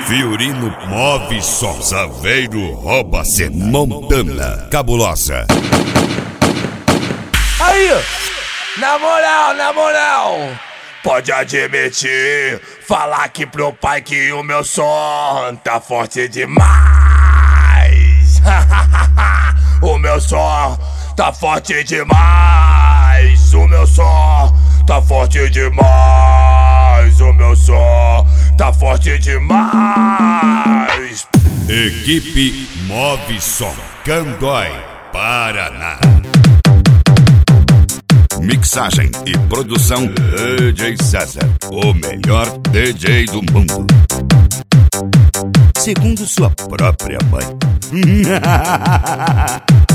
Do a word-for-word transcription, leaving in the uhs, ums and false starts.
Fiorino move som, Saveiro rouba cena, Montana cabulosa. Aí, na moral, na moral, pode admitir, falar aqui pro pai que o meu som tá forte demais. O meu som tá forte demais. O meu som tá forte demais. O meu som tá forte demais. Equipe Move Som, Candói, Paraná. Mixagem e produção D J César, o melhor D J do mundo, segundo sua própria mãe.